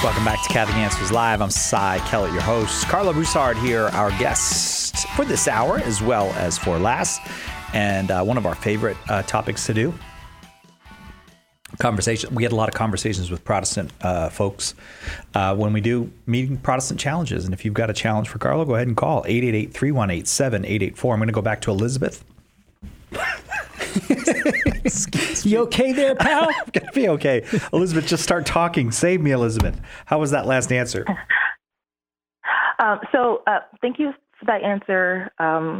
Welcome back to Catholic Answers Live. I'm Cy Kellett, your host. Carlo Broussard here, our guest for this hour as well as for last. And one of our favorite topics to do, conversation. We get a lot of conversations with Protestant folks when we do meeting Protestant challenges. And if you've got a challenge for Carlo, go ahead and call 888-318-7884. I'm going to go back to Elizabeth. You okay there, pal? I'm going to be okay. Elizabeth, just start talking. Save me, Elizabeth. How was that last answer? Thank you for that answer.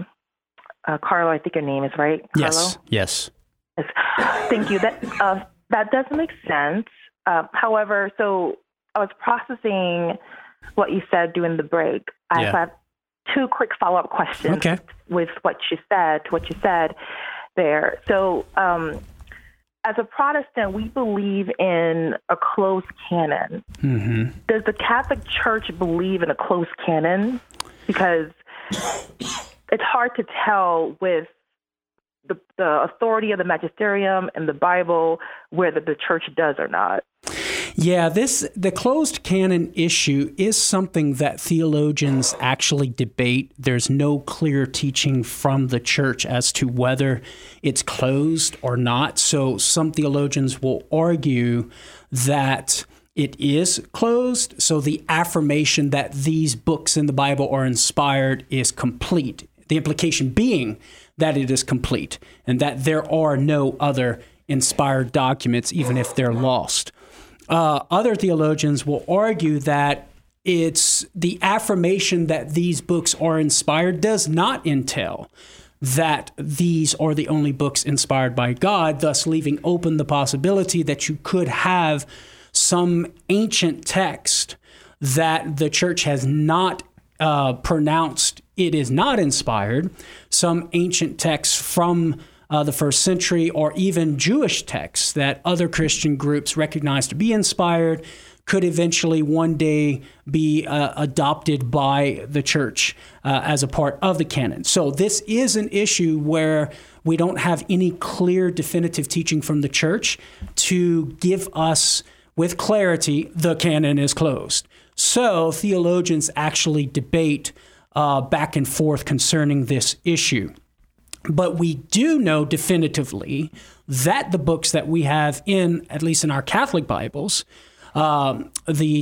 Carlo, I think your name is right. Carlo? Yes. Thank you. That does make sense. However, so I was processing what you said during the break. I have two quick follow-up questions with what you said there. So, as a Protestant, we believe in a closed canon. Mm-hmm. Does the Catholic Church believe in a closed canon? Because it's hard to tell with the authority of the magisterium and the Bible whether the church does or not. Yeah, the closed canon issue is something that theologians actually debate. There's no clear teaching from the church as to whether it's closed or not. So some theologians will argue that it is closed. So the affirmation that these books in the Bible are inspired is complete. The implication being that it is complete and that there are no other inspired documents, even if they're lost. Other theologians will argue that it's the affirmation that these books are inspired does not entail that these are the only books inspired by God, thus leaving open the possibility that you could have some ancient text that the church has not pronounced it is not inspired, some ancient text from the first century, or even Jewish texts that other Christian groups recognize to be inspired, could eventually one day be adopted by the church as a part of the canon. So this is an issue where we don't have any clear definitive teaching from the church to give us with clarity the canon is closed. So theologians actually debate back and forth concerning this issue. But we do know definitively that the books that we have at least in our Catholic Bibles, the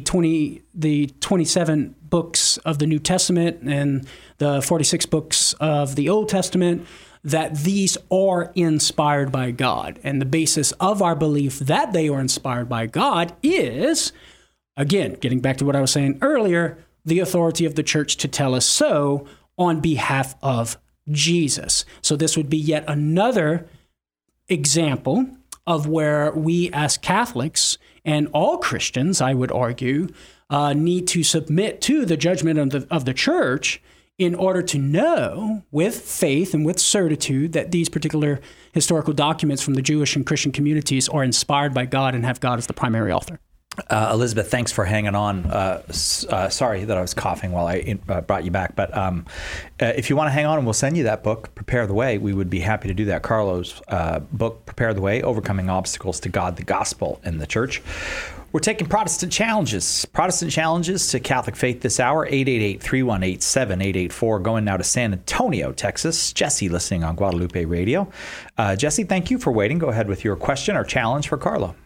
27 books of the New Testament and the 46 books of the Old Testament, that these are inspired by God. And the basis of our belief that they are inspired by God is, again, getting back to what I was saying earlier, the authority of the church to tell us so on behalf of Jesus. So this would be yet another example of where we as Catholics and all Christians, I would argue, need to submit to the judgment of the church in order to know with faith and with certitude that these particular historical documents from the Jewish and Christian communities are inspired by God and have God as the primary author. Elizabeth, thanks for hanging on. Sorry that I was coughing while I brought you back. But if you want to hang on, and we'll send you that book, Prepare the Way. We would be happy to do that. Carlo's book, Prepare the Way, Overcoming Obstacles to God, the Gospel, and the Church. We're taking Protestant challenges to Catholic faith this hour, 888-318-7884. Going now to San Antonio, Texas. Jesse listening on Guadalupe Radio. Jesse, thank you for waiting. Go ahead with your question or challenge for Carlo.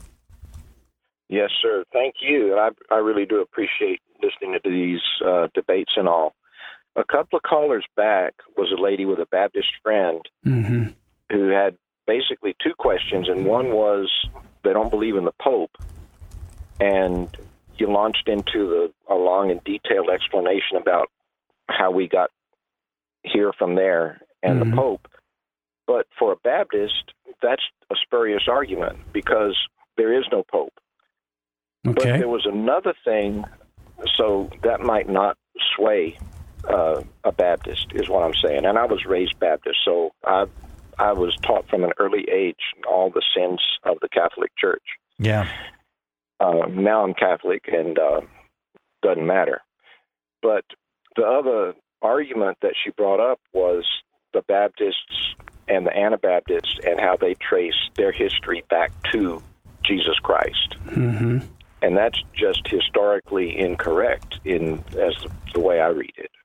Yes, sir. Thank you. I really do appreciate listening to these debates and all. A couple of callers back was a lady with a Baptist friend who had basically two questions, and one was they don't believe in the Pope, and you launched into a long and detailed explanation about how we got here from there and the Pope. But for a Baptist, that's a spurious argument because there is no Pope. Okay. But there was another thing, so that might not sway a Baptist, is what I'm saying. And I was raised Baptist, so I was taught from an early age all the sins of the Catholic Church. Yeah. Now I'm Catholic, and doesn't matter. But the other argument that she brought up was the Baptists and the Anabaptists and how they trace their history back to Jesus Christ. And that's just historically incorrect as the way I read it.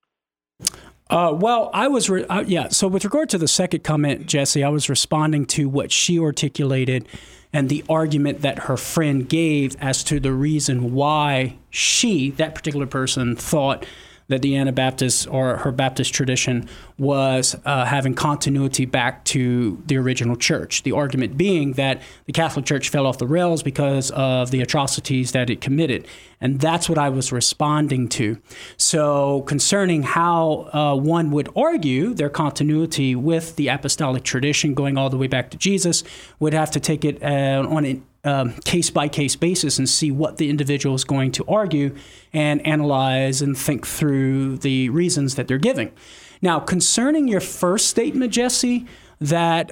Well, I was, so with regard to the second comment, Jesse, I was responding to what she articulated and the argument that her friend gave as to the reason why she, that particular person, thought that the Anabaptist or her Baptist tradition was having continuity back to the original church. The argument being that the Catholic Church fell off the rails because of the atrocities that it committed. And that's what I was responding to. So concerning how one would argue their continuity with the apostolic tradition going all the way back to Jesus, would have to take it on an case-by-case basis and see what the individual is going to argue and analyze and think through the reasons that they're giving. Now, concerning your first statement, Jesse, that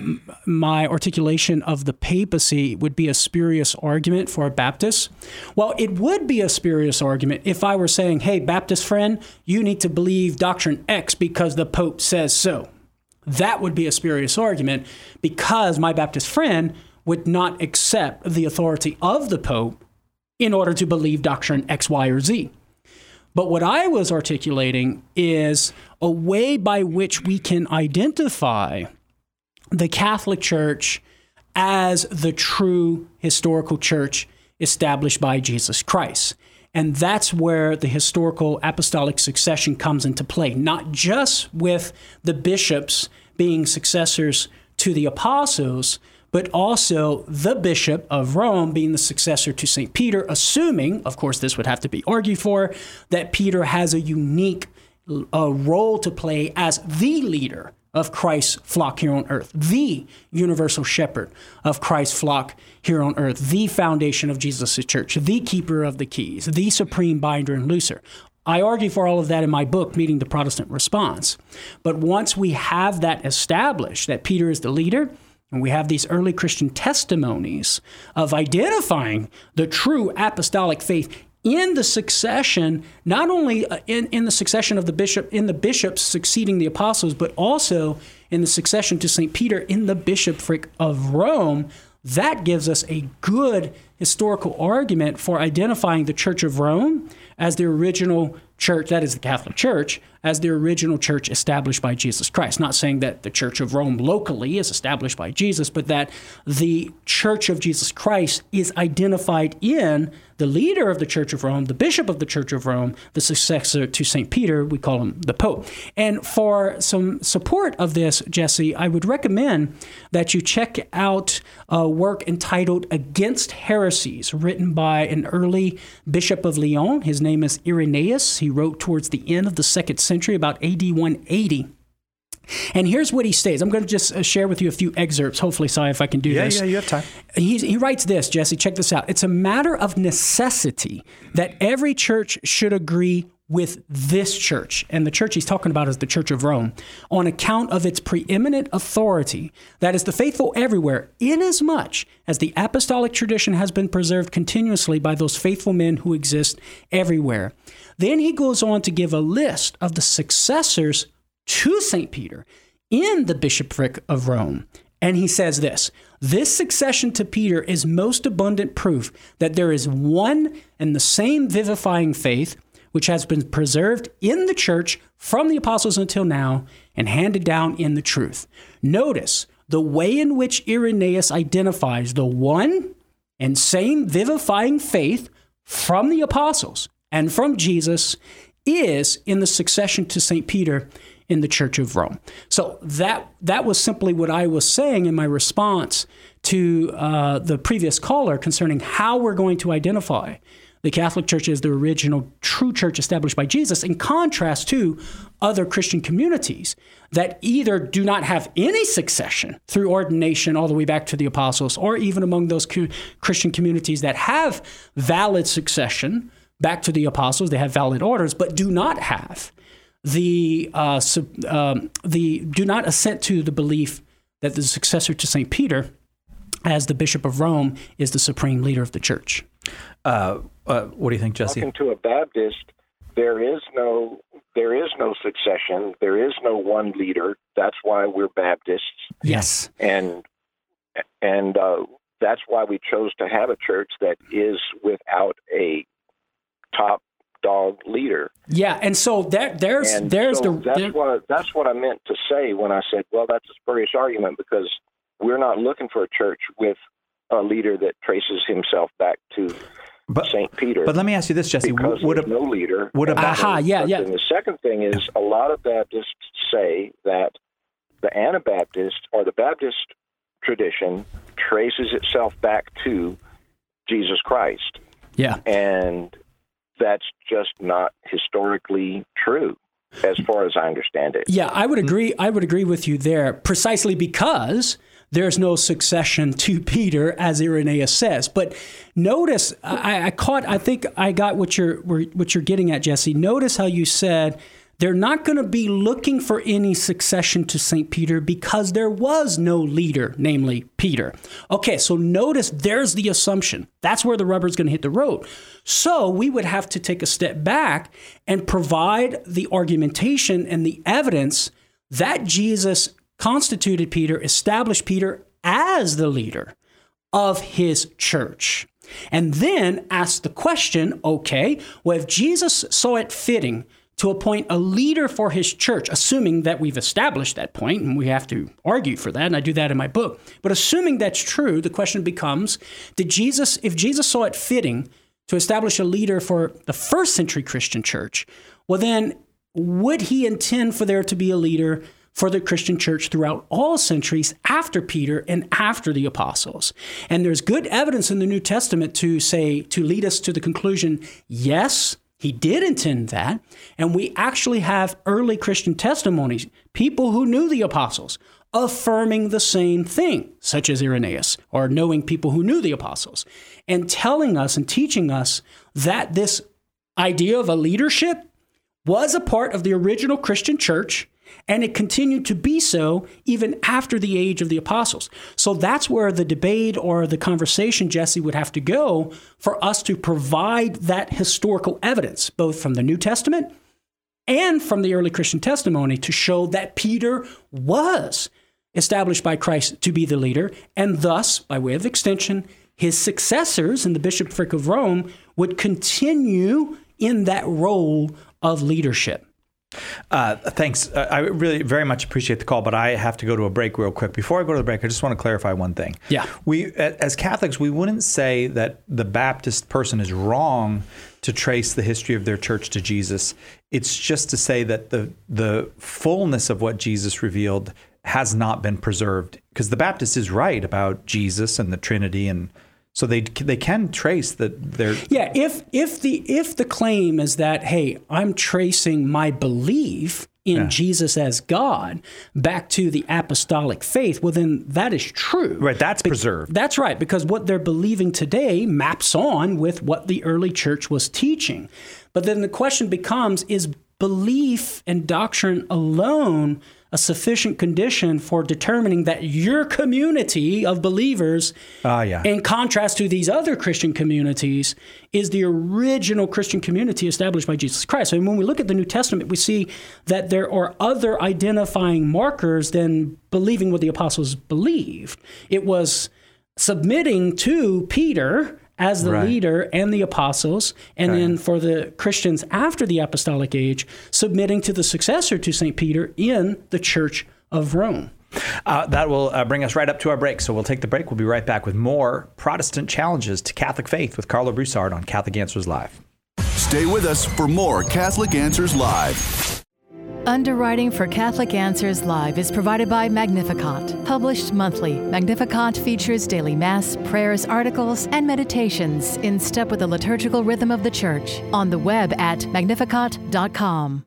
my articulation of the papacy would be a spurious argument for a Baptist. Well, it would be a spurious argument if I were saying, hey, Baptist friend, you need to believe doctrine X because the Pope says so. That would be a spurious argument because my Baptist friend would not accept the authority of the Pope in order to believe doctrine X, Y, or Z. But what I was articulating is a way by which we can identify the Catholic Church as the true historical church established by Jesus Christ. And that's where the historical apostolic succession comes into play, not just with the bishops being successors to the apostles, but also the Bishop of Rome being the successor to St. Peter, assuming, of course, this would have to be argued for, that Peter has a unique role to play as the leader of Christ's flock here on earth, the universal shepherd of Christ's flock here on earth, the foundation of Jesus' church, the keeper of the keys, the supreme binder and looser. I argue for all of that in my book, Meeting the Protestant Response. But once we have that established, that Peter is the leader, and we have these early Christian testimonies of identifying the true apostolic faith in the succession, not only in the succession of the bishop, in the bishops succeeding the apostles, but also in the succession to St. Peter in the bishopric of Rome, that gives us a good historical argument for identifying the Church of Rome as the original church, that is the Catholic Church, as the original church established by Jesus Christ. Not saying that the Church of Rome locally is established by Jesus, but that the Church of Jesus Christ is identified in the leader of the Church of Rome, the bishop of the Church of Rome, the successor to St. Peter, we call him the Pope. And for some support of this, Jesse, I would recommend that you check out a work entitled Against Heresies, written by an early bishop of Lyon. His name is Irenaeus. He wrote towards the end of the 2nd century, about AD 180. And here's what he states. I'm going to just share with you a few excerpts, hopefully, Si, if I can do this. Yeah, you have time. He writes this, Jesse, check this out. It's a matter of necessity that every church should agree with this church, and the church he's talking about is the Church of Rome, on account of its preeminent authority, that is the faithful everywhere, inasmuch as the apostolic tradition has been preserved continuously by those faithful men who exist everywhere. Then he goes on to give a list of the successors to St. Peter in the bishopric of Rome. And he says this succession to Peter is most abundant proof that there is one and the same vivifying faith, which has been preserved in the church from the apostles until now and handed down in the truth. Notice the way in which Irenaeus identifies the one and same vivifying faith from the apostles and from Jesus is in the succession to St. Peter in the Church of Rome. So that was simply what I was saying in my response to the previous caller concerning how we're going to identify the Catholic Church as the original true church established by Jesus, in contrast to other Christian communities that either do not have any succession through ordination all the way back to the apostles, or even among those Christian communities that have valid succession back to the apostles, they have valid orders, but do not have do not assent to the belief that the successor to St. Peter as the Bishop of Rome is the supreme leader of the church. What do you think, Jesse? Talking to a Baptist, there is no succession. There is no one leader. That's why we're Baptists. Yes. And that's why we chose to have a church that is without a top dog leader. Yeah, and so that's what I meant to say when I said, well, that's a spurious argument, because we're not looking for a church with a leader that traces himself back to St. Peter. But let me ask you this, Jesse. Because there's no leader. And the second thing is, a lot of Baptists say that the Anabaptist or the Baptist tradition traces itself back to Jesus Christ. Yeah. And that's just not historically true, as far as I understand it. Yeah, I would agree. I would agree with you there, precisely because there's no succession to Peter, as Irenaeus says. But notice, I think I got what you're getting at, Jesse. Notice how you said they're not going to be looking for any succession to St. Peter because there was no leader, namely Peter. Okay, so notice there's the assumption. That's where the rubber's going to hit the road. So we would have to take a step back and provide the argumentation and the evidence that Jesus constituted Peter, established Peter as the leader of his church. And then ask the question, okay, well, if Jesus saw it fitting to appoint a leader for his church, assuming that we've established that point, and we have to argue for that, and I do that in my book, but assuming that's true, the question becomes, if Jesus saw it fitting to establish a leader for the first century Christian church, well then, would he intend for there to be a leader for the Christian church throughout all centuries after Peter and after the apostles? And there's good evidence in the New Testament to lead us to the conclusion, yes, he did intend that. And we actually have early Christian testimonies, people who knew the apostles, affirming the same thing, such as Irenaeus, or knowing people who knew the apostles, and telling us and teaching us that this idea of a leadership was a part of the original Christian church, and it continued to be so even after the age of the apostles. So that's where the debate or the conversation, Jesse, would have to go for us to provide that historical evidence, both from the New Testament and from the early Christian testimony, to show that Peter was established by Christ to be the leader, and thus, by way of extension, his successors in the bishopric of Rome would continue in that role of leadership. Thanks. I really very much appreciate the call, but I have to go to a break real quick. Before I go to the break, I just want to clarify one thing. Yeah. We, as Catholics, we wouldn't say that the Baptist person is wrong to trace the history of their church to Jesus. It's just to say that the fullness of what Jesus revealed has not been preserved, because the Baptist is right about Jesus and the Trinity, and so they can trace their. Yeah, if the claim is that, hey, I'm tracing my belief in Jesus as God back to the apostolic faith, well, then that is true. Right, that's preserved. That's right, because what they're believing today maps on with what the early church was teaching. But then the question becomes, is belief and doctrine alone a sufficient condition for determining that your community of believers, in contrast to these other Christian communities, is the original Christian community established by Jesus Christ? So when we look at the New Testament, we see that there are other identifying markers than believing what the apostles believed. It was submitting to Peter as the leader and the apostles, and then for the Christians after the apostolic age, submitting to the successor to St. Peter in the Church of Rome. That will bring us right up to our break. So we'll take the break. We'll be right back with more Protestant challenges to Catholic faith with Karlo Broussard on Catholic Answers Live. Stay with us for more Catholic Answers Live. Underwriting for Catholic Answers Live is provided by Magnificat. Published monthly, Magnificat features daily Mass, prayers, articles, and meditations in step with the liturgical rhythm of the Church. On the web at magnificat.com.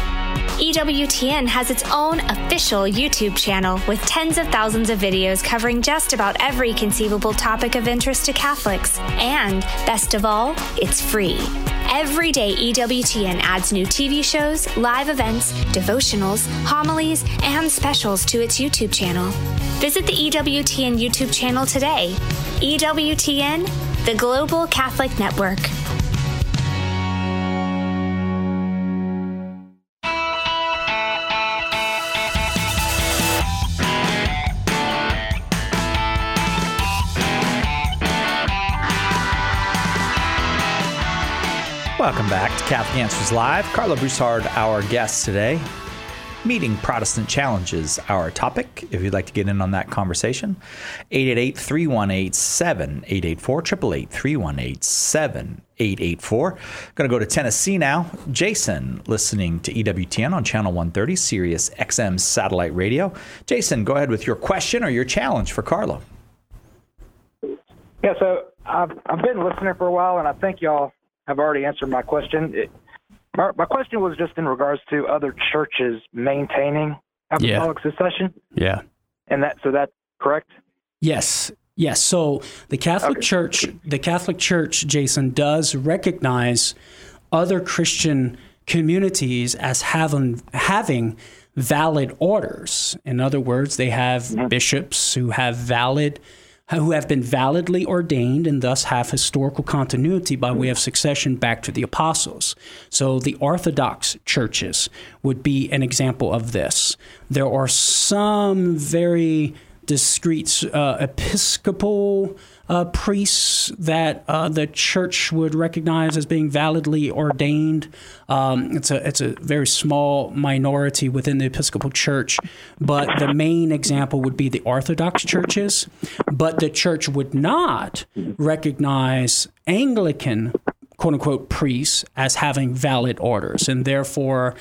EWTN has its own official YouTube channel with tens of thousands of videos covering just about every conceivable topic of interest to Catholics. And, best of all, it's free. Every day, EWTN adds new TV shows, live events, devotionals, homilies, and specials to its YouTube channel. Visit the EWTN YouTube channel today. EWTN, the Global Catholic Network. Welcome back to Catholic Answers Live. Karla Broussard, our guest today. Meeting Protestant Challenges, our topic. If you'd like to get in on that conversation, 888-318-7884, 888-318-7884. Going to go to Tennessee now. Jason, listening to EWTN on Channel 130, Sirius XM Satellite Radio. Jason, go ahead with your question or your challenge for Karla. Yeah, so I've been listening for a while, and I think y'all have already answered my question. My question was just in regards to other churches maintaining apostolic succession. Yeah. And that's correct? Yes. Yes. So the Catholic Church, Jason, does recognize other Christian communities as having valid orders. In other words, they have bishops who have been validly ordained and thus have historical continuity by way of succession back to the apostles. So the Orthodox churches would be an example of this. There are some very discrete Episcopal priests that the church would recognize as being validly ordained. It's a very small minority within the Episcopal Church, but the main example would be the Orthodox churches. But the church would not recognize Anglican quote-unquote priests as having valid orders, and therefore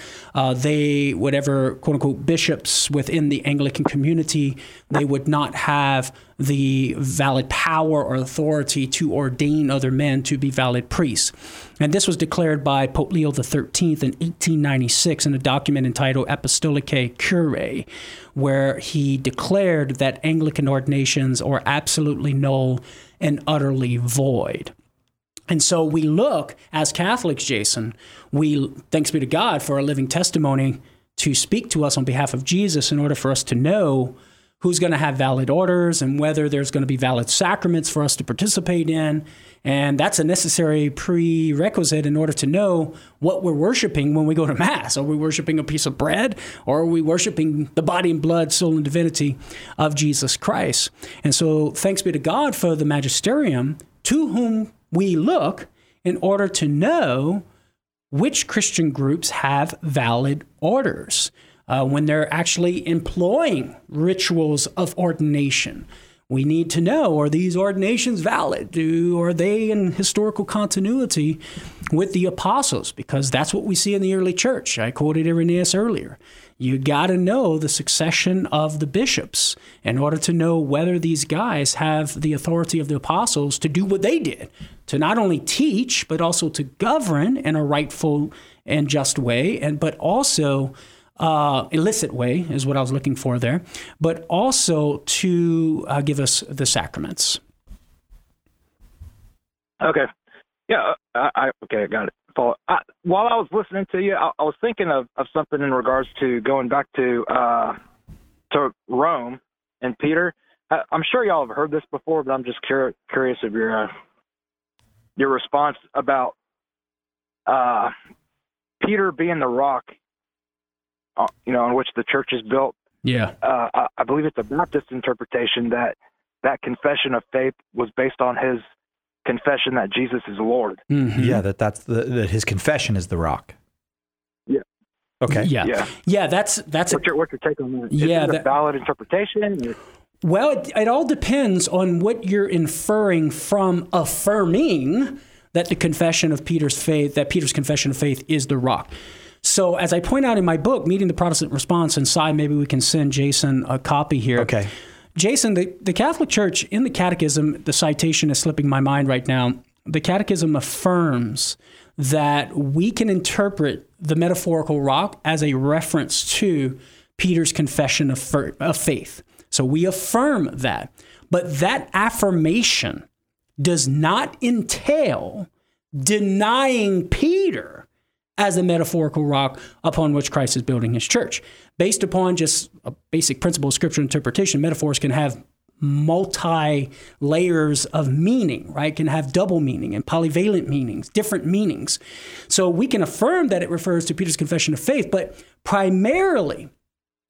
whatever quote-unquote bishops within the Anglican community, they would not have the valid power or authority to ordain other men to be valid priests. And this was declared by Pope Leo XIII in 1896 in a document entitled Apostolicae Curiae, where he declared that Anglican ordinations are absolutely null and utterly void. And so we look, as Catholics, Jason, thanks be to God for a living testimony to speak to us on behalf of Jesus in order for us to know who's going to have valid orders and whether there's going to be valid sacraments for us to participate in. And that's a necessary prerequisite in order to know what we're worshiping when we go to Mass. Are we worshiping a piece of bread, or are we worshiping the body and blood, soul and divinity of Jesus Christ? And so thanks be to God for the magisterium to whom we look in order to know which Christian groups have valid orders when they're actually employing rituals of ordination. We need to know, are these ordinations valid? Are they in historical continuity with the apostles? Because that's what we see in the early church. I quoted Irenaeus earlier. You got to know the succession of the bishops in order to know whether these guys have the authority of the apostles to do what they did, to not only teach, but also to govern in a rightful and just way, but also illicit way is what I was looking for there, but also to give us the sacraments. Okay. Yeah. I got it. While I was listening to you, I was thinking of something in regards to going back to Rome and Peter. I'm sure y'all have heard this before, but I'm just curious of your response about Peter being the rock, on which the church is built. Yeah. I believe it's a Baptist interpretation that confession of faith was based on his confession that Jesus is Lord. Mm-hmm. Yeah, that his confession is the rock. Yeah. Okay. Yeah. That's what's your take on that? Yeah, is it a valid interpretation? Well, it all depends on what you're inferring from affirming that the confession of Peter's confession of faith is the rock. So, as I point out in my book, Meeting the Protestant Response, inside, maybe we can send Jason a copy here. Okay. Jason, the Catholic Church, in the Catechism, the citation is slipping my mind right now, the Catechism affirms that we can interpret the metaphorical rock as a reference to Peter's confession of faith. So we affirm that. But that affirmation does not entail denying Peter as a metaphorical rock upon which Christ is building his church. Based upon just a basic principle of scripture interpretation, metaphors can have multi-layers of meaning, right? Can have double meaning and polyvalent meanings, different meanings. So we can affirm that it refers to Peter's confession of faith, but primarily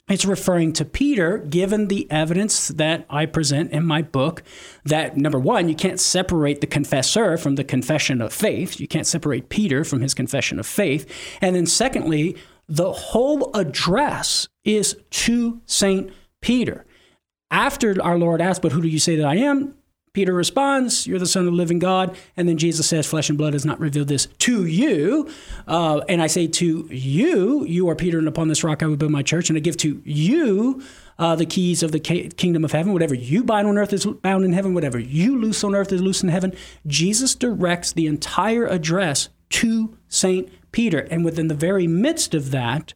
it's referring to Peter, given the evidence that I present in my book, that number one, you can't separate the confessor from the confession of faith. You can't separate Peter from his confession of faith. And then secondly, the whole address is to St. Peter. After our Lord asked, but who do you say that I am? Peter responds, you're the Son of the living God. And then Jesus says, flesh and blood has not revealed this to you. And I say to you, you are Peter, and upon this rock I will build my church. And I give to you the keys of the kingdom of heaven. Whatever you bind on earth is bound in heaven. Whatever you loose on earth is loose in heaven. Jesus directs the entire address to St. Peter. And within the very midst of that,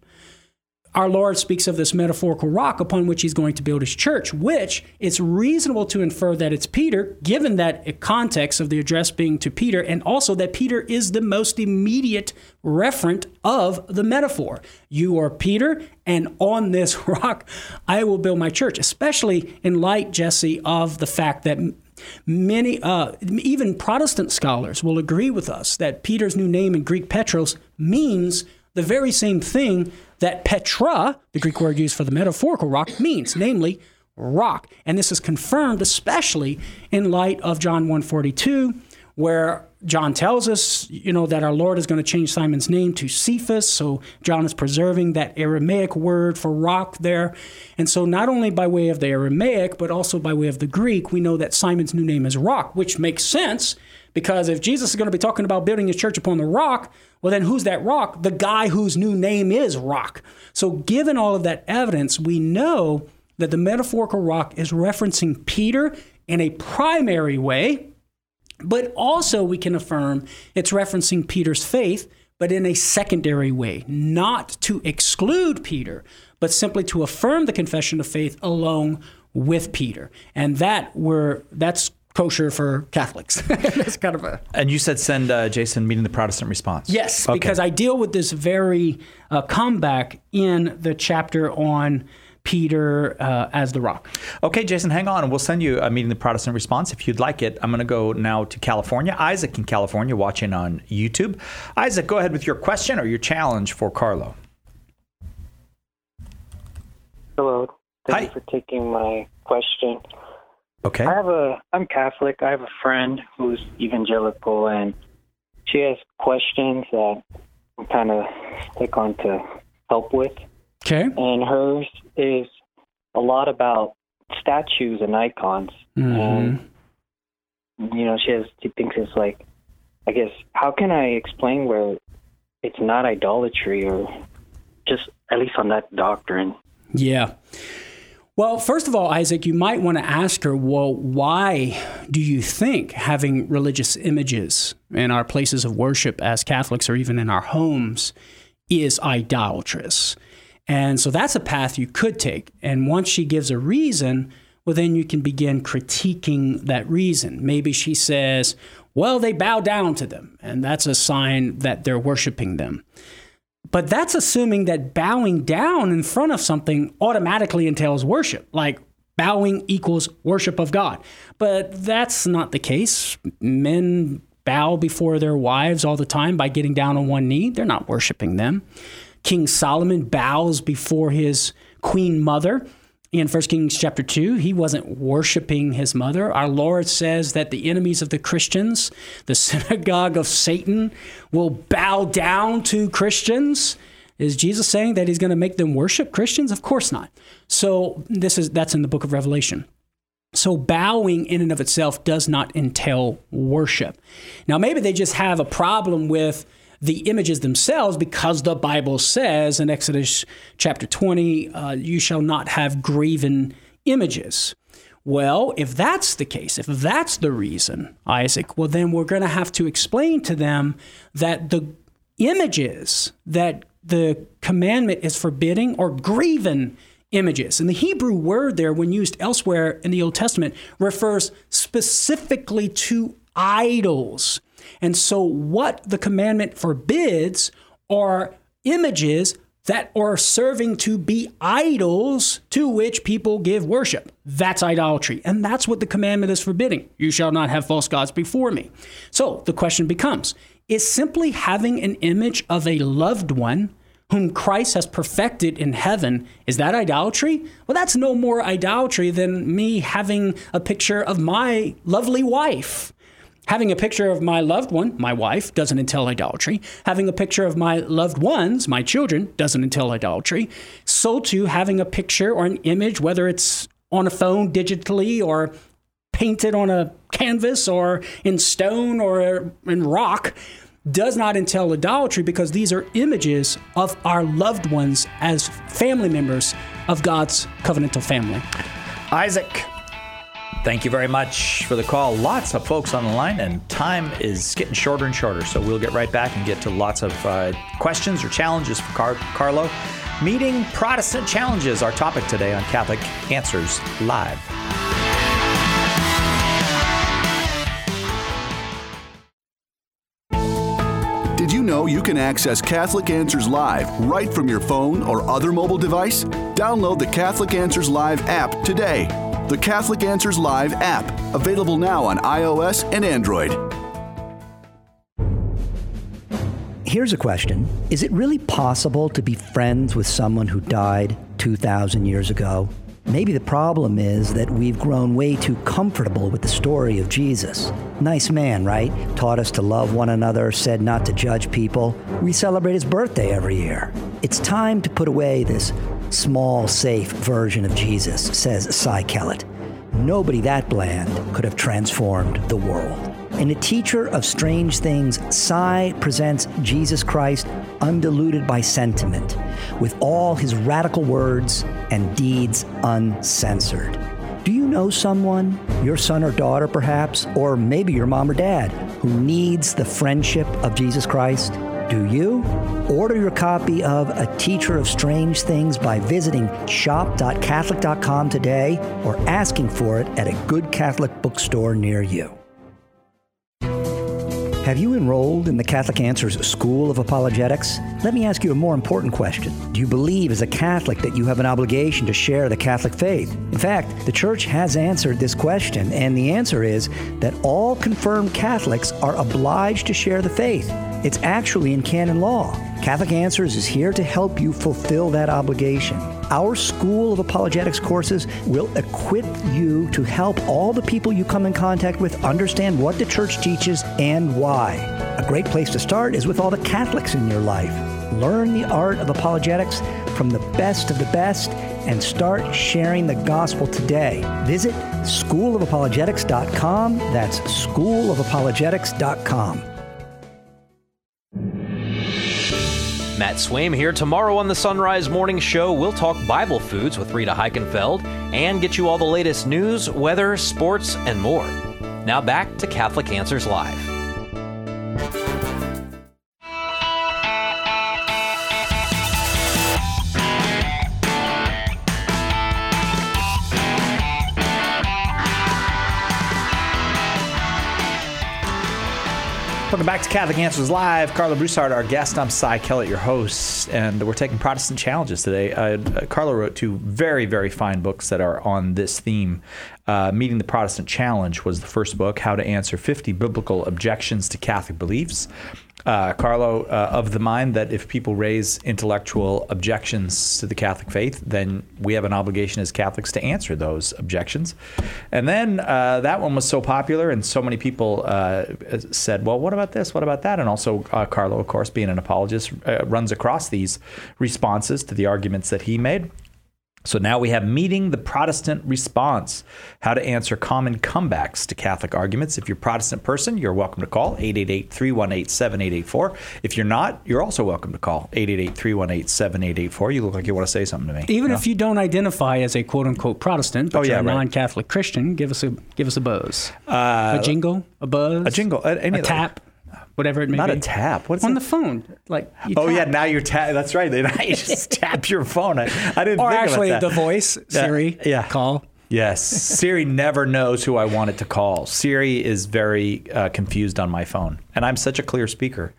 our Lord speaks of this metaphorical rock upon which he's going to build his church, which it's reasonable to infer that it's Peter, given that context of the address being to Peter, and also that Peter is the most immediate referent of the metaphor. You are Peter, and on this rock I will build my church, especially in light, Jesse, of the fact that many, even Protestant scholars will agree with us that Peter's new name in Greek Petros means the very same thing that Petra, the Greek word used for the metaphorical rock, means, namely rock. And this is confirmed especially in light of John 1:42, where John tells us, that our Lord is going to change Simon's name to Cephas. So John is preserving that Aramaic word for rock there. And so not only by way of the Aramaic, but also by way of the Greek, we know that Simon's new name is rock, which makes sense because if Jesus is going to be talking about building his church upon the rock, well, then who's that rock? The guy whose new name is rock. So given all of that evidence, we know that the metaphorical rock is referencing Peter in a primary way, but also we can affirm it's referencing Peter's faith, but in a secondary way, not to exclude Peter, but simply to affirm the confession of faith along with Peter. And that's kosher for Catholics. That's kind of a... And you said send Jason Meeting the Protestant Response. Yes, okay. Because I deal with this very comeback in the chapter on Peter as the rock. Okay, Jason, hang on, and we'll send you a Meeting the Protestant Response if you'd like it. I'm going to go now to California. Isaac in California, watching on YouTube. Isaac, go ahead with your question or your challenge for Carlo. Hello. Hi. Thank you for taking my question. Okay. I'm Catholic. I have a friend who's evangelical, and she has questions that I'm kind of stick on to help with. Okay. And hers is a lot about statues and icons. Mm-hmm. And, she thinks it's like, I guess, how can I explain where it's not idolatry or just at least on that doctrine? Yeah. Well, first of all, Isaac, you might want to ask her, well, why do you think having religious images in our places of worship as Catholics or even in our homes is idolatrous? And so that's a path you could take. And once she gives a reason, well, then you can begin critiquing that reason. Maybe she says, well, they bow down to them, and that's a sign that they're worshiping them. But that's assuming that bowing down in front of something automatically entails worship, like bowing equals worship of God. But that's not the case. Men bow before their wives all the time by getting down on one knee. They're not worshiping them. King Solomon bows before his queen mother. In 1 Kings chapter 2, he wasn't worshiping his mother. Our Lord says that the enemies of the Christians, the synagogue of Satan, will bow down to Christians. Is Jesus saying that he's going to make them worship Christians? Of course not. So that's in the book of Revelation. So bowing in and of itself does not entail worship. Now, maybe they just have a problem with the images themselves because the Bible says in Exodus chapter 20, you shall not have graven images. Well, if that's the case, if that's the reason, Isaac, well, then we're going to have to explain to them that the images that the commandment is forbidding are graven images. And the Hebrew word there, when used elsewhere in the Old Testament, refers specifically to idols. And so what the commandment forbids are images that are serving to be idols to which people give worship. That's idolatry. And that's what the commandment is forbidding. You shall not have false gods before me. So the question becomes, is simply having an image of a loved one whom Christ has perfected in heaven. Is that idolatry? Well, that's no more idolatry than me having a picture of my lovely wife. Having a picture of my loved one, my wife, doesn't entail idolatry. Having a picture of my loved ones, my children, doesn't entail idolatry. So too, having a picture or an image, whether it's on a phone digitally or painted on a canvas or in stone or in rock, does not entail idolatry, because these are images of our loved ones as family members of God's covenantal family. Isaac, thank you very much for the call. Lots of folks on the line, and time is getting shorter and shorter, so we'll get right back and get to lots of questions or challenges for Carlo. Meeting Protestant challenges, our topic today on Catholic Answers Live. Did you know you can access Catholic Answers Live right from your phone or other mobile device? Download the Catholic Answers Live app today. The Catholic Answers Live app, available now on iOS and Android. Here's a question. Is it really possible to be friends with someone who died 2,000 years ago? Maybe the problem is that we've grown way too comfortable with the story of Jesus. Nice man, right? Taught us to love one another, said not to judge people. We celebrate his birthday every year. It's time to put away this small, safe version of Jesus, says Cy Kellett. Nobody that bland could have transformed the world. In A Teacher of Strange Things, Cy presents Jesus Christ undiluted by sentiment, with all his radical words and deeds uncensored. Do you know someone, your son or daughter perhaps, or maybe your mom or dad, who needs the friendship of Jesus Christ? Do you? Order your copy of A Teacher of Strange Things by visiting shop.catholic.com today or asking for it at a good Catholic bookstore near you. Have you enrolled in the Catholic Answers School of Apologetics? Let me ask you a more important question. Do you believe as a Catholic that you have an obligation to share the Catholic faith? In fact, the Church has answered this question, and the answer is that all confirmed Catholics are obliged to share the faith. It's actually in canon law. Catholic Answers is here to help you fulfill that obligation. Our School of Apologetics courses will equip you to help all the people you come in contact with understand what the Church teaches and why. A great place to start is with all the Catholics in your life. Learn the art of apologetics from the best of the best and start sharing the gospel today. Visit schoolofapologetics.com. That's schoolofapologetics.com. Matt Swaim here. Tomorrow on the Sunrise Morning Show, we'll talk Bible foods with Rita Heichenfeld and get you all the latest news, weather, sports, and more. Now back to Catholic Answers Live. Welcome back to Catholic Answers Live. Carlo Broussard, our guest. I'm Cy Kellett, your host, and we're taking Protestant challenges today. Carlo wrote two very, very fine books that are on this theme. Meeting the Protestant Challenge was the first book, How to Answer 50 Biblical Objections to Catholic Beliefs. Carlo, of the mind that if people raise intellectual objections to the Catholic faith, then we have an obligation as Catholics to answer those objections. And then that one was so popular, and so many people said, well, what about this? What about that? And also, Carlo, of course, being an apologist, runs across these responses to the arguments that he made. So now we have Meeting the Protestant Response, how to answer common comebacks to Catholic arguments. If you're a Protestant person, you're welcome to call 888-318-7884. If you're not, you're also welcome to call 888-318-7884. You look like you want to say something to me. Even if you don't identify as a quote-unquote Protestant, but you're a non-Catholic Christian, give us a buzz. A jingle, a buzz, a jingle, a tap. Whatever it may be. Not a tap. What's on the phone? Like yeah, now you're That's right. Now you just tap your phone. I didn't think about that. Or actually, the voice, Siri, call. Yes, Siri never knows who I want it to call. Siri is very confused on my phone, and I'm such a clear speaker.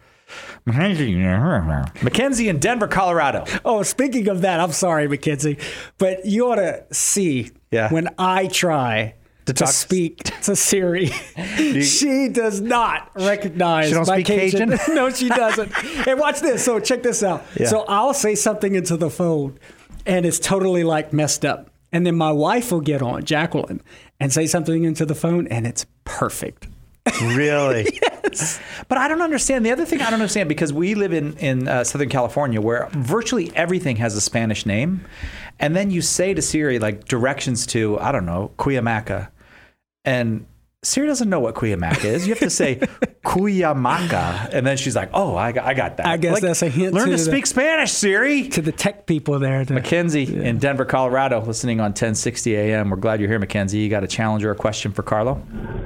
Mackenzie in Denver, Colorado. Oh, speaking of that, I'm sorry, Mackenzie, but you ought to see when I try to speak to Siri. She does not recognize. She don't speak Cajun? No, she doesn't. Hey, watch this. So check this out. Yeah. So I'll say something into the phone, and it's totally like messed up. And then my wife will get on, Jacqueline, and say something into the phone, and it's perfect. Really? Yes. But I don't understand. The other thing I don't understand, because we live in Southern California, where virtually everything has a Spanish name. And then you say to Siri, like, directions to, I don't know, Cuyamaca. And Siri doesn't know what Cuyamaca is. You have to say Cuyamaca. And then she's like, oh, I got that. I guess that's a hint. Learn to speak Spanish, Siri. To the tech people there. Mackenzie in Denver, Colorado, listening on 1060 AM. We're glad you're here, Mackenzie. You got a challenge or a question for Carlo?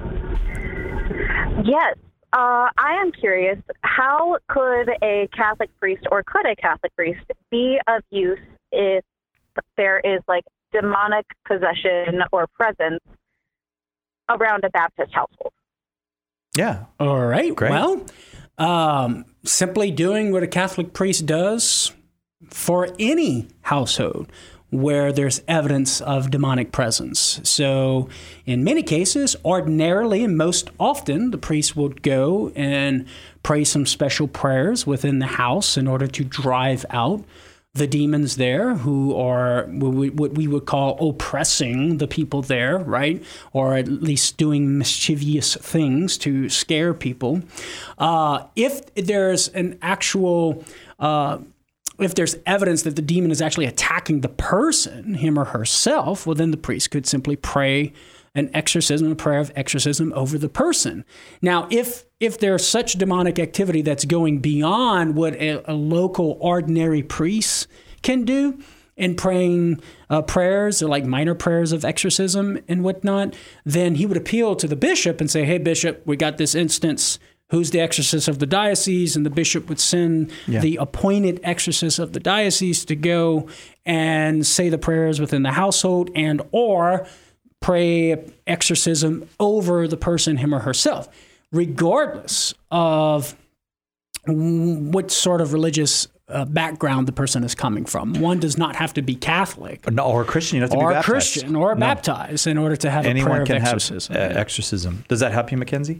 Yes. I am curious, how could a Catholic priest, or could a Catholic priest be of use if there is like demonic possession or presence around a Baptist household? Yeah. All right. Great. Well, simply doing what a Catholic priest does for any household where there's evidence of demonic presence. So in many cases, ordinarily and most often, the priest would go and pray some special prayers within the house in order to drive out the demons there who are what we would call oppressing the people there, right? Or at least doing mischievous things to scare people. If there's an actual... if there's evidence that the demon is actually attacking the person, him or herself, well, then the priest could simply pray an exorcism, a prayer of exorcism over the person. Now, if there's such demonic activity that's going beyond what a local ordinary priest can do in praying prayers, or like minor prayers of exorcism and whatnot, then he would appeal to the bishop and say, hey, bishop, we got this instance. Who's the exorcist of the diocese? And the bishop would send the appointed exorcist of the diocese to go and say the prayers within the household and or pray exorcism over the person, him or herself, regardless of what sort of religious background the person is coming from. One does not have to be Catholic. Or a Christian. You have to be baptized. Or a Christian, or baptized in order to have a prayer of exorcism. Anyone can have exorcism. Does that help you, Mackenzie?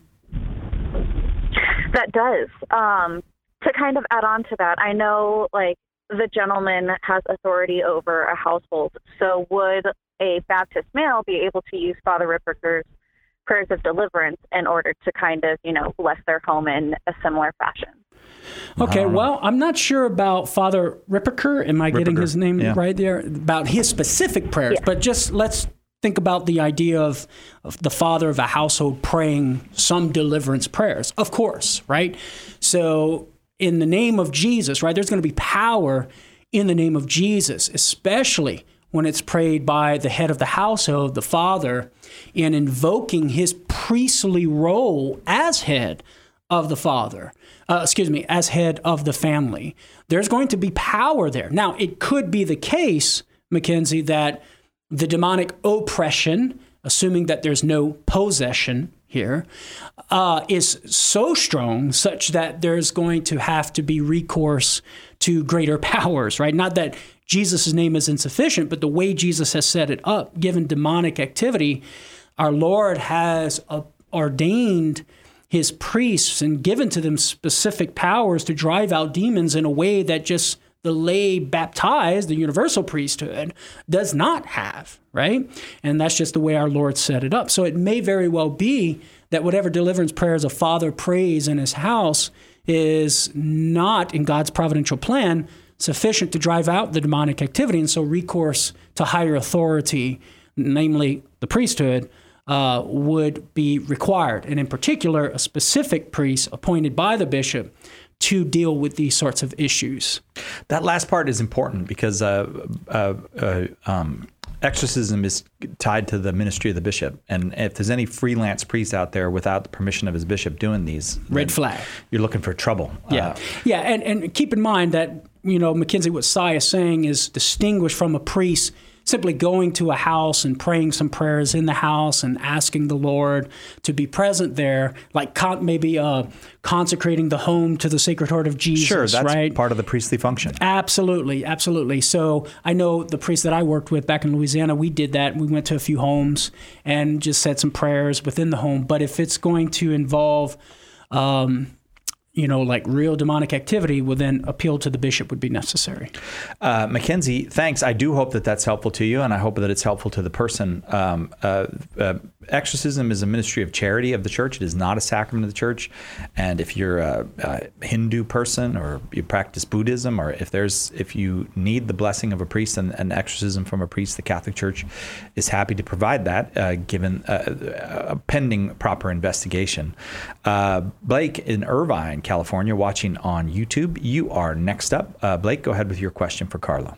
That does. To kind of add on to that, I know like the gentleman has authority over a household. So would a Baptist male be able to use Father Ripperger's prayers of deliverance in order to kind of, bless their home in a similar fashion? Okay, well, I'm not sure about Father Ripperger. Am I getting his name right there? About his specific prayers. But just let's think about the idea of the father of a household praying some deliverance prayers, of course, right? So in the name of Jesus, right, there's going to be power in the name of Jesus, especially when it's prayed by the head of the household, the father, in invoking his priestly role as head of the father, as head of the family. There's going to be power there. Now, it could be the case, Mackenzie, that the demonic oppression, assuming that there's no possession here, is so strong such that there's going to have to be recourse to greater powers, right? Not that Jesus' name is insufficient, but the way Jesus has set it up, given demonic activity, our Lord has ordained his priests and given to them specific powers to drive out demons in a way that just the lay baptized, the universal priesthood, does not have, right? And that's just the way our Lord set it up. So it may very well be that whatever deliverance prayers a father prays in his house is not, in God's providential plan, sufficient to drive out the demonic activity. And so recourse to higher authority, namely the priesthood, would be required. And in particular, a specific priest appointed by the bishop to deal with these sorts of issues. That last part is important because exorcism is tied to the ministry of the bishop. And if there's any freelance priest out there without the permission of his bishop doing these, red flag. You're looking for trouble. Yeah. And keep in mind that, Mackenzie, what Cy is saying is distinguished from a priest simply going to a house and praying some prayers in the house and asking the Lord to be present there, like maybe consecrating the home to the Sacred Heart of Jesus. Sure, that's right? part of the priestly function. Absolutely, absolutely. So I know the priest that I worked with back in Louisiana, we did that. We went to a few homes and just said some prayers within the home. But if it's going to involve like real demonic activity, well, then appeal to the bishop would be necessary. Mackenzie, thanks. I do hope that that's helpful to you, and I hope that it's helpful to the person. Exorcism is a ministry of charity of the church. It is not a sacrament of the church. And if you're a Hindu person, or you practice Buddhism, or if you need the blessing of a priest and an exorcism from a priest, the Catholic Church is happy to provide that, given a pending proper investigation. Blake in Irvine, California, watching on YouTube. You are next up. Blake, go ahead with your question for Carla.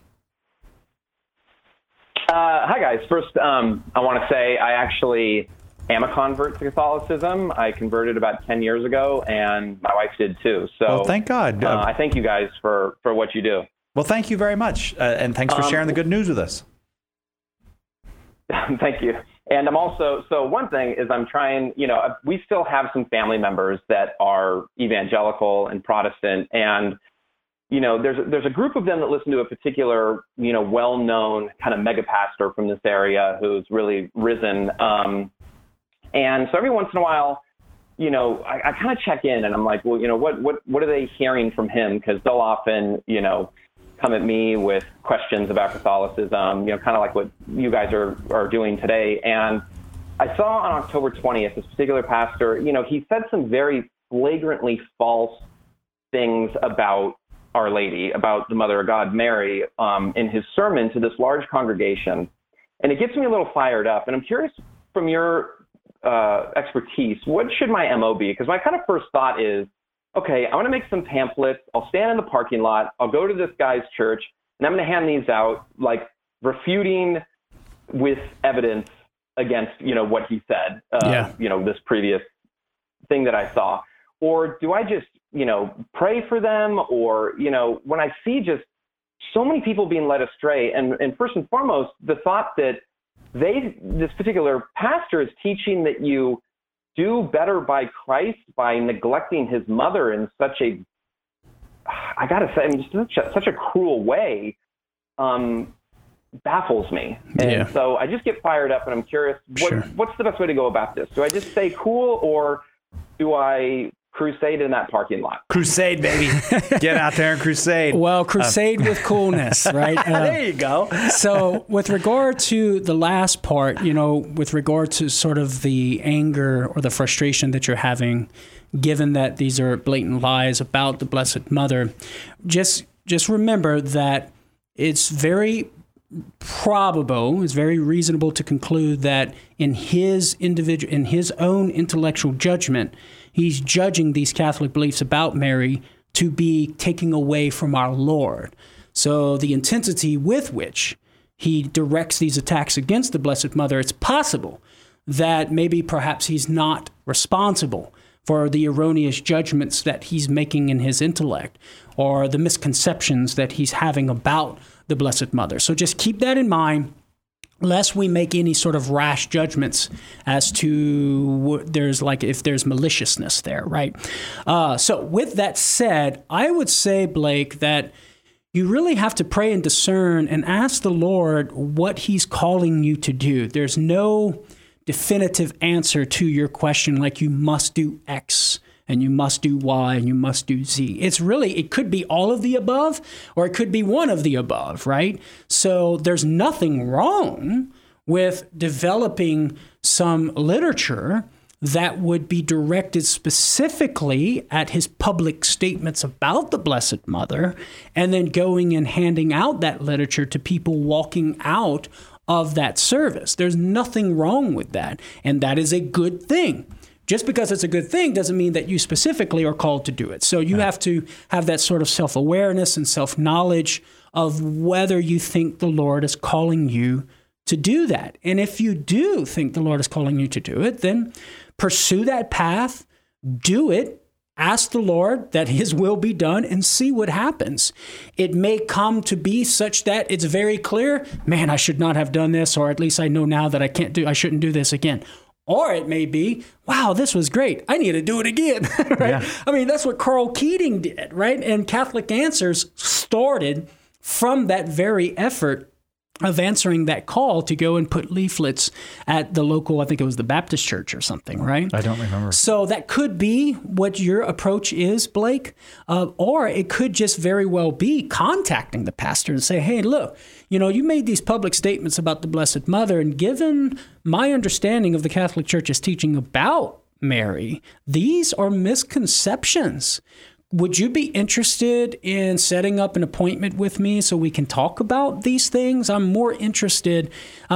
Hi, guys. First, I want to say I actually am a convert to Catholicism. I converted about 10 years ago, and my wife did too. So, well, thank God. I thank you guys for what you do. Well, thank you very much, and thanks for sharing the good news with us. Thank you. And I'm also, so one thing is I'm trying, we still have some family members that are evangelical and Protestant, and there's a group of them that listen to a particular, well-known kind of mega pastor from this area who's really risen. And so every once in a while, I kind of check in and I'm like, well, what are they hearing from him? Because they'll often, come at me with questions about Catholicism, kind of like what you guys are doing today. And I saw on October 20th, this particular pastor, he said some very flagrantly false things about Our Lady, about the Mother of God, Mary, in his sermon to this large congregation. And it gets me a little fired up. And I'm curious from your expertise, what should my MO be? Because my kind of first thought is, okay, I'm going to make some pamphlets. I'll stand in the parking lot. I'll go to this guy's church, and I'm going to hand these out, like refuting with evidence against, what he said, this previous thing that I saw. Or do I just, pray for them? Or, when I see just so many people being led astray, and first and foremost, the thought that this particular pastor is teaching that you do better by Christ by neglecting his mother in such a, I gotta say, such a cruel way, baffles me. And so I just get fired up, and I'm curious, what's the best way to go about this? Do I just stay cool, or do I crusade in that parking lot? Crusade, baby. Get out there and crusade. Well, crusade with coolness, right? There you go. So with regard to the last part, with regard to sort of the anger or the frustration that you're having, given that these are blatant lies about the Blessed Mother, just remember that it's very probable, it's very reasonable to conclude that in his own intellectual judgment, he's judging these Catholic beliefs about Mary to be taking away from our Lord. So the intensity with which he directs these attacks against the Blessed Mother, it's possible that maybe perhaps he's not responsible for the erroneous judgments that he's making in his intellect or the misconceptions that he's having about the Blessed Mother. So just keep that in mind, lest we make any sort of rash judgments as to if there's maliciousness there, right? So with that said, I would say, Blake, that you really have to pray and discern and ask the Lord what he's calling you to do. There's no definitive answer to your question like you must do X and you must do Y and you must do Z. It could be all of the above, or it could be one of the above, right? So there's nothing wrong with developing some literature that would be directed specifically at his public statements about the Blessed Mother, and then going and handing out that literature to people walking out of that service. There's nothing wrong with that, and that is a good thing. Just because it's a good thing doesn't mean that you specifically are called to do it. So you have to have that sort of self-awareness and self-knowledge of whether you think the Lord is calling you to do that. And if you do think the Lord is calling you to do it, then pursue that path, do it, ask the Lord that his will be done and see what happens. It may come to be such that it's very clear, man, I should not have done this, or at least I know now that I shouldn't do this again. Or it may be, wow, this was great. I need to do it again, right? Yeah. I mean, that's what Carl Keating did, right? And Catholic Answers started from that very effort of answering that call to go and put leaflets at the local, I think it was the Baptist church or something, right? I don't remember. So that could be what your approach is, Blake, or it could just very well be contacting the pastor and say, hey, look, you made these public statements about the Blessed Mother, and given my understanding of the Catholic Church's teaching about Mary, these are misconceptions. Would you be interested in setting up an appointment with me so we can talk about these things? I'm interested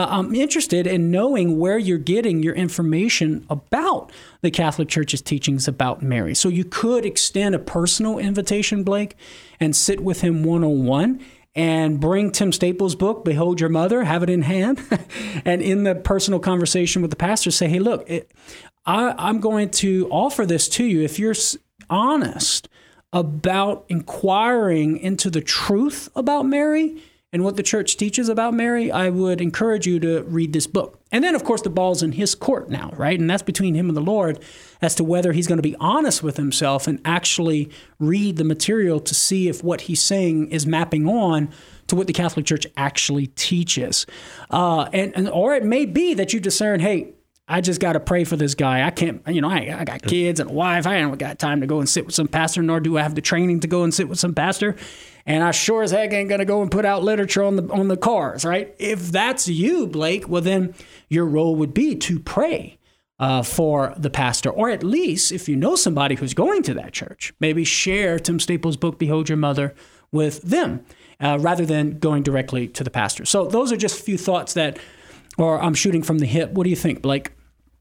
in knowing where you're getting your information about the Catholic Church's teachings about Mary. So you could extend a personal invitation, Blake, and sit with him one-on-one and bring Tim Staples' book, Behold Your Mother, have it in hand, and in the personal conversation with the pastor, say, hey, look, I'm going to offer this to you if you're honest about inquiring into the truth about Mary and what the church teaches about Mary. I would encourage you to read this book. And then, of course, the ball's in his court now, right? And that's between him and the Lord as to whether he's going to be honest with himself and actually read the material to see if what he's saying is mapping on to what the Catholic Church actually teaches. Or it may be that you discern, hey, I just got to pray for this guy. I can't, I got kids and a wife. I ain't got time to go and sit with some pastor, nor do I have the training to go and sit with some pastor. And I sure as heck ain't going to go and put out literature on the cars, right? If that's you, Blake, well, then your role would be to pray for the pastor. Or at least, if you know somebody who's going to that church, maybe share Tim Staples' book, Behold Your Mother, with them, rather than going directly to the pastor. So those are just a few thoughts or I'm shooting from the hip. What do you think, Blake?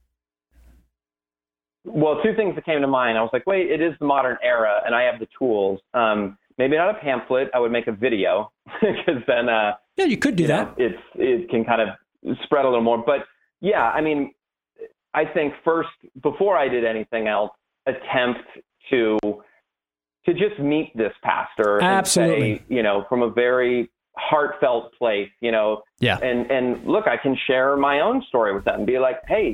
Well, two things that came to mind. I was like, wait, it is the modern era, and I have the tools. Maybe not a pamphlet. I would make a video, because then yeah, you could do that. It can kind of spread a little more. But yeah, I mean, I think first, before I did anything else, attempt to just meet this pastor. Absolutely. And say, from a very heartfelt place, Yeah. And look, I can share my own story with them and be like, hey,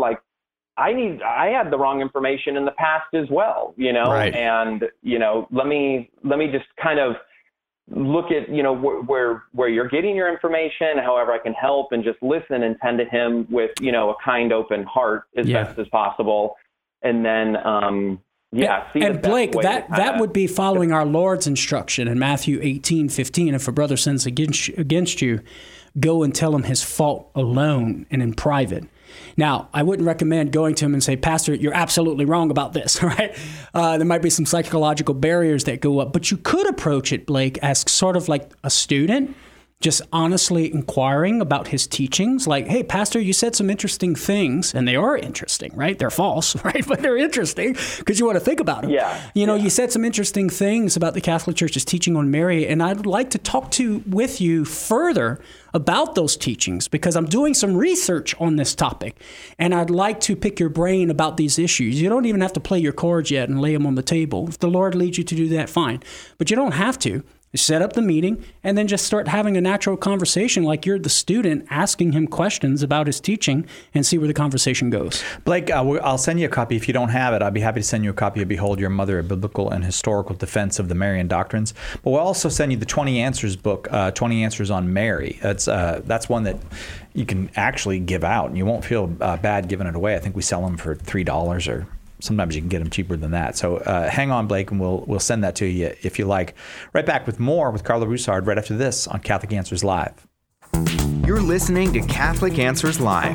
I had the wrong information in the past as well, Right. And, let me just kind of look at, where you're getting your information, however I can help, and just listen and tend to him with, a kind, open heart as best as possible. And then, and Blake, that would be following our Lord's instruction in Matthew 18:15. If a brother sins against you, go and tell him his fault alone and in private. Now, I wouldn't recommend going to him and say, Pastor, you're absolutely wrong about this, right? There might be some psychological barriers that go up, but you could approach it, Blake, as sort of like a student, just honestly inquiring about his teachings. Like, hey, Pastor, you said some interesting things, and they are interesting, right? They're false, right? But they're interesting because you want to think about them. Yeah. You said some interesting things about the Catholic Church's teaching on Mary, and I'd like to talk with you further about those teachings because I'm doing some research on this topic, and I'd like to pick your brain about these issues. You don't even have to play your cards yet and lay them on the table. If the Lord leads you to do that, fine. But you don't have to. Set up the meeting and then just start having a natural conversation like you're the student asking him questions about his teaching and see where the conversation goes. Blake, I'll send you a copy. If you don't have it, I'd be happy to send you a copy of Behold Your Mother, a biblical and historical defense of the Marian doctrines. But we'll also send you the 20 Answers book, 20 Answers on Mary. That's one that you can actually give out and you won't feel bad giving it away. I think we sell them for $3 or sometimes you can get them cheaper than that. So hang on, Blake, and we'll send that to you if you like. Right back with more with Carla Broussard right after this on Catholic Answers Live. You're listening to Catholic Answers Live.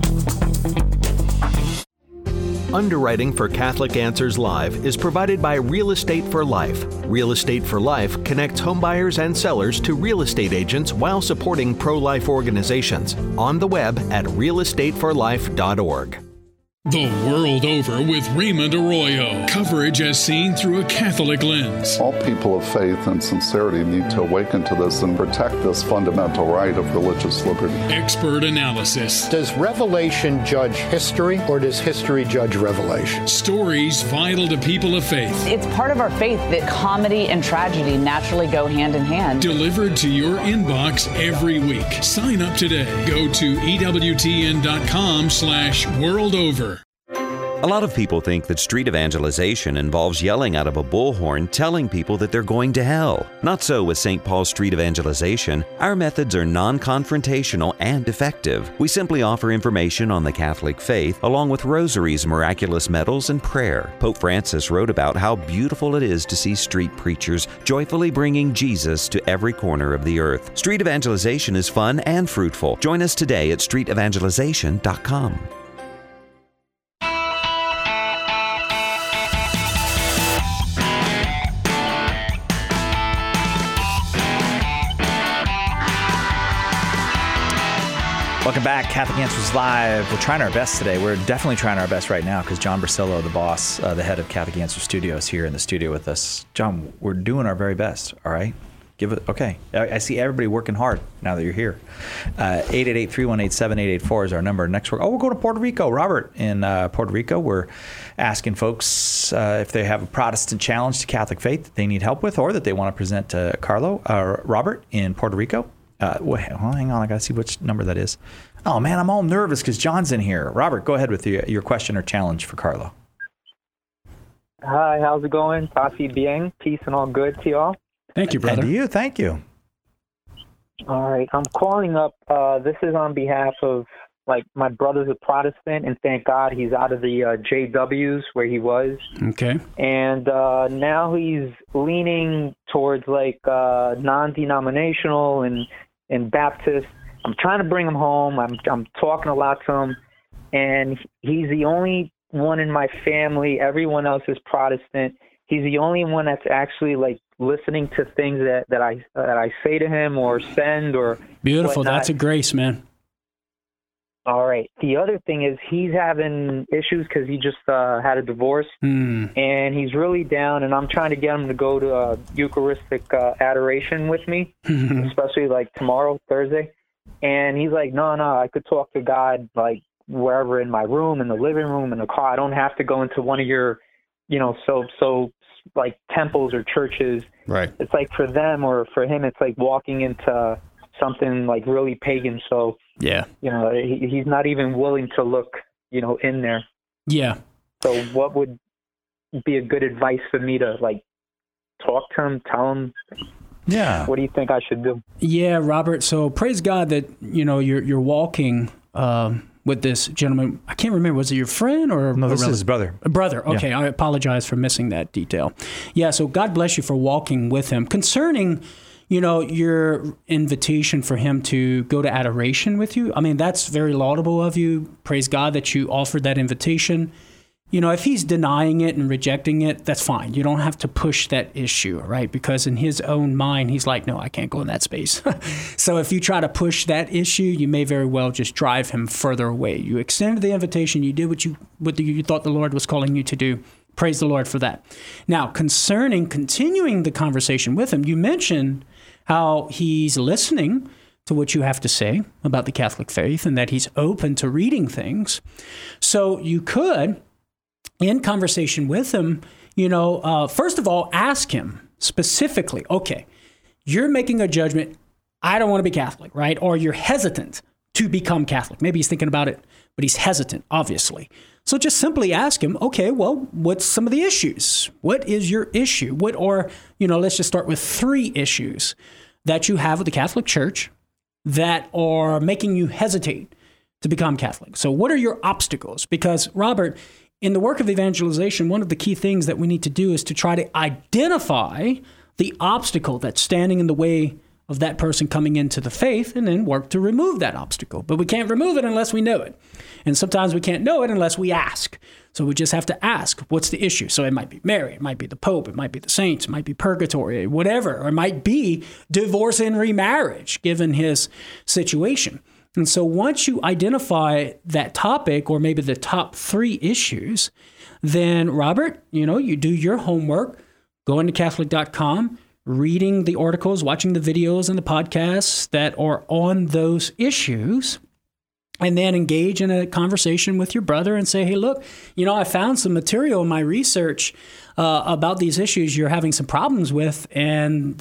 Underwriting for Catholic Answers Live is provided by Real Estate for Life. Real Estate for Life connects homebuyers and sellers to real estate agents while supporting pro-life organizations. On the web at realestateforlife.org. The World Over with Raymond Arroyo. Coverage as seen through a Catholic lens. All people of faith and sincerity need to awaken to this and protect this fundamental right of religious liberty. Expert analysis. Does Revelation judge history, or does history judge Revelation? Stories vital to people of faith. It's part of our faith that comedy and tragedy naturally go hand in hand. Delivered to your inbox every week. Sign up today. Go to EWTN.com/worldover. A lot of people think that street evangelization involves yelling out of a bullhorn, telling people that they're going to hell. Not so with St. Paul's Street Evangelization. Our methods are non-confrontational and effective. We simply offer information on the Catholic faith, along with rosaries, miraculous medals, and prayer. Pope Francis wrote about how beautiful it is to see street preachers joyfully bringing Jesus to every corner of the earth. Street evangelization is fun and fruitful. Join us today at streetevangelization.com. Welcome back, Catholic Answers Live. We're trying our best today. We're definitely trying our best right now because John Brasillo, the boss, the head of Catholic Answers Studios, here in the studio with us. John, we're doing our very best. All right, okay. I see everybody working hard now that you're here. 888-318-7884 is our number. Next, we'll go to Puerto Rico. Robert in Puerto Rico. We're asking folks if they have a Protestant challenge to Catholic faith that they need help with, or that they want to present to Robert in Puerto Rico. Hang on, I gotta see which number that is. Oh man, I'm all nervous because John's in here. Robert, go ahead with your question or challenge for Carlo. Hi, how's it going? Pasi bien, peace and all good to y'all. Thank you, brother. And to you, thank you. All right, I'm calling up. This is on behalf of my brother's a Protestant, and thank God he's out of the JWs where he was. Okay. And now he's leaning towards non-denominational and Baptist. I'm trying to bring him home. I'm talking a lot to him, and he's the only one in my family. Everyone else is Protestant. He's the only one that's actually listening to things that I say to him or send or beautiful. whatnot. That's a grace, man. All right. The other thing is he's having issues because he just had a divorce, and he's really down, and I'm trying to get him to go to Eucharistic adoration with me, especially tomorrow, Thursday. And he's like, no, I could talk to God wherever, in my room, in the living room, in the car. I don't have to go into one of your, temples or churches. Right. It's for them or for him, it's walking into something really pagan. So yeah, he's not even willing to look, in there. Yeah. So what would be a good advice for me to talk to him, tell him? Yeah. What do you think I should do? Yeah, Robert. So praise God that you're walking with this gentleman. I can't remember. Was it your friend or no? This is his brother. A brother. Okay, yeah. I apologize for missing that detail. Yeah. So God bless you for walking with him. Concerning, your invitation for him to go to adoration with you. I mean, that's very laudable of you. Praise God that you offered that invitation. If he's denying it and rejecting it, that's fine. You don't have to push that issue, right? Because in his own mind, he's like, no, I can't go in that space. So if you try to push that issue, you may very well just drive him further away. You extended the invitation. You did what you thought the Lord was calling you to do. Praise the Lord for that. Now, concerning continuing the conversation with him, you mentioned how he's listening to what you have to say about the Catholic faith and that he's open to reading things. So you could, in conversation with him, first of all, ask him specifically, okay, you're making a judgment, I don't want to be Catholic, right? Or you're hesitant to become Catholic. Maybe he's thinking about it, but he's hesitant, obviously. So just simply ask him, okay, well, what's some of the issues? What is your issue? Let's just start with 3 issues that you have with the Catholic Church that are making you hesitate to become Catholic. So what are your obstacles? Because, Robert, in the work of evangelization, one of the key things that we need to do is to try to identify the obstacle that's standing in the way of that person coming into the faith and then work to remove that obstacle. But we can't remove it unless we know it. And sometimes we can't know it unless we ask. So we just have to ask, what's the issue? So it might be Mary, it might be the Pope, it might be the saints, it might be purgatory, whatever. Or it might be divorce and remarriage, given his situation. And so once you identify that topic, or maybe the top 3 issues, then Robert, you do your homework, going to Catholic.com, reading the articles, watching the videos and the podcasts that are on those issues, and then engage in a conversation with your brother and say, hey, look, I found some material in my research about these issues you're having some problems with, and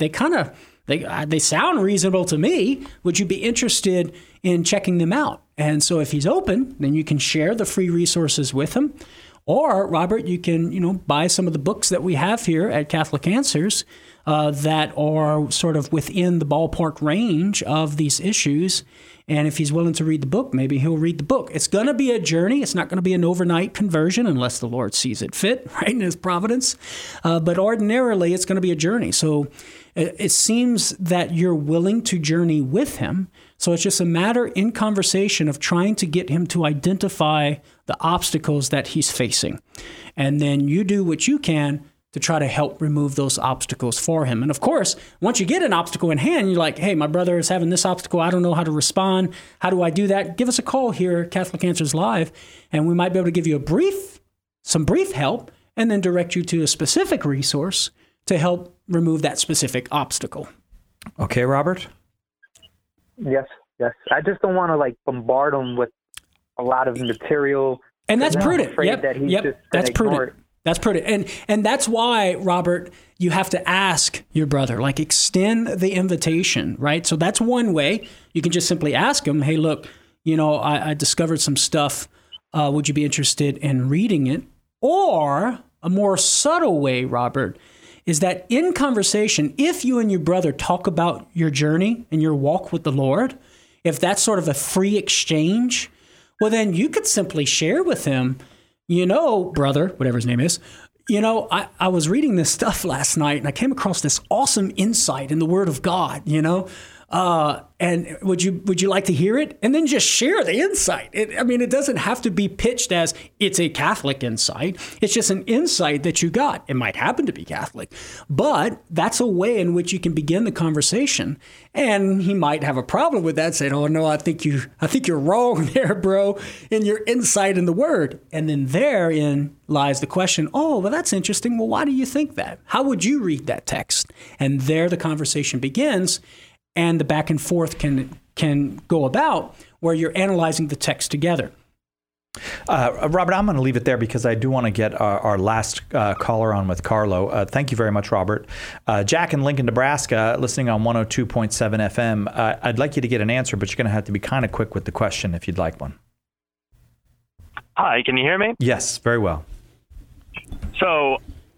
they sound reasonable to me. Would you be interested in checking them out? And so if he's open, then you can share the free resources with him. Or, Robert, you can, buy some of the books that we have here at Catholic Answers that are sort of within the ballpark range of these issues. And if he's willing to read the book, maybe he'll read the book. It's going to be a journey. It's not going to be an overnight conversion unless the Lord sees it fit, right, in his providence. But ordinarily, it's going to be a journey. So it seems that you're willing to journey with him. So it's just a matter in conversation of trying to get him to identify the obstacles that he's facing. And then you do what you can to try to help remove those obstacles for him. And of course, once you get an obstacle in hand, you're like, hey, my brother is having this obstacle. I don't know how to respond. How do I do that? Give us a call here at Catholic Answers Live, and we might be able to give you some brief help, and then direct you to a specific resource to help remove that specific obstacle. Okay, Robert? Yes. I just don't want to bombard him with a lot of material. And that's prudent. Yep. That's prudent. That's prudent. And that's why, Robert, you have to ask your brother, extend the invitation, right? So that's one way. You can just simply ask him, hey, look, I discovered some stuff. Would you be interested in reading it? Or a more subtle way, Robert, is that in conversation, if you and your brother talk about your journey and your walk with the Lord, if that's sort of a free exchange, well, then you could simply share with him, brother, whatever his name is, I was reading this stuff last night and I came across this awesome insight in the Word of God, and would you like to hear it? And then just share the insight. It doesn't have to be pitched as it's a Catholic insight. It's just an insight that you got. It might happen to be Catholic, but that's a way in which you can begin the conversation. And he might have a problem with that, saying, "Oh no, I think you're wrong there, bro, in your insight in the Word." And then therein lies the question, "Oh, well, that's interesting. Well, why do you think that? How would you read that text?" And there the conversation begins. And the back and forth can go about where you're analyzing the text together. Robert, I'm going to leave it there because I do want to get our last caller on with Carlo. Thank you very much, Robert. Jack in Lincoln, Nebraska, listening on 102.7 FM. I'd like you to get an answer, but you're going to have to be kind of quick with the question if you'd like one. Hi, can you hear me? Yes, very well. So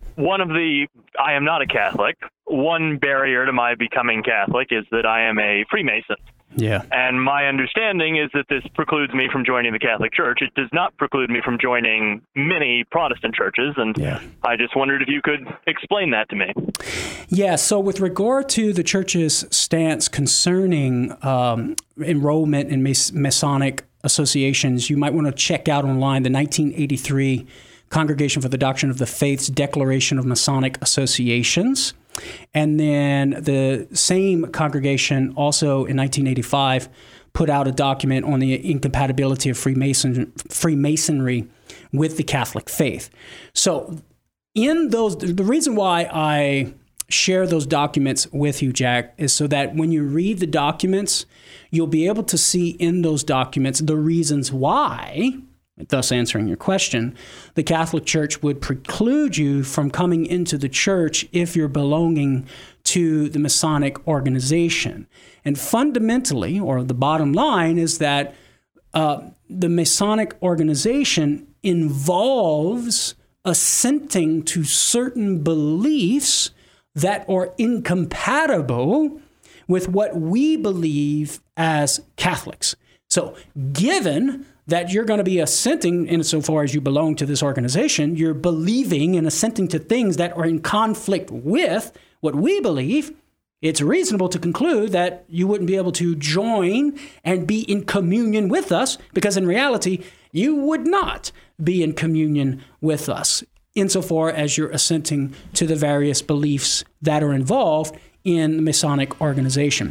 I am not a Catholic. One barrier to my becoming Catholic is that I am a Freemason. Yeah. And my understanding is that this precludes me from joining the Catholic Church. It does not preclude me from joining many Protestant churches. And I just wondered if you could explain that to me. Yeah. So with regard to the church's stance concerning enrollment in Masonic associations, you might want to check out online the 1983 Congregation for the Doctrine of the Faith's Declaration of Masonic Associations. And then the same congregation also in 1985 put out a document on the incompatibility of Freemasonry with the Catholic faith. So the reason why I share those documents with you, Jack, is so that when you read the documents, you'll be able to see in those documents the reasons why, thus answering your question, the Catholic Church would preclude you from coming into the church if you're belonging to the Masonic organization. And fundamentally, or the bottom line, is that the Masonic organization involves assenting to certain beliefs that are incompatible with what we believe as Catholics. So given that you're going to be assenting insofar as you belong to this organization, you're believing and assenting to things that are in conflict with what we believe, it's reasonable to conclude that you wouldn't be able to join and be in communion with us, because in reality, you would not be in communion with us insofar as you're assenting to the various beliefs that are involved in the Masonic organization.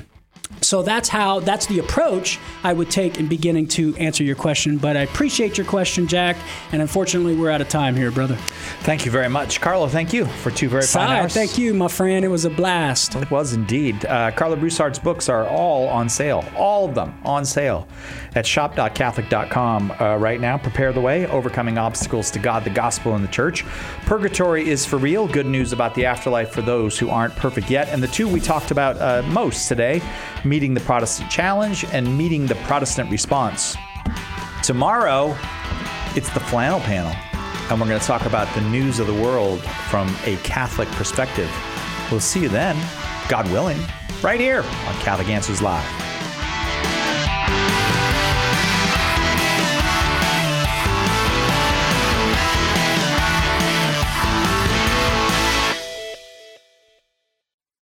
So that's the approach I would take in beginning to answer your question. But I appreciate your question, Jack. And unfortunately, we're out of time here, brother. Thank you very much. Carlo, thank you for 2 very fine hours. Thank you, my friend. It was a blast. It was indeed. Carlo Broussard's books are all on sale. All of them on sale at shop.catholic.com right now. Prepare the Way, Overcoming Obstacles to God, the Gospel, and the Church. Purgatory is for Real, Good News About the Afterlife for Those Who Aren't Perfect Yet. And the 2 we talked about most today, Meeting the Protestant Challenge and Meeting the Protestant Response. Tomorrow, it's the Flannel Panel, and we're going to talk about the news of the world from a Catholic perspective. We'll see you then, God willing, right here on Catholic Answers Live.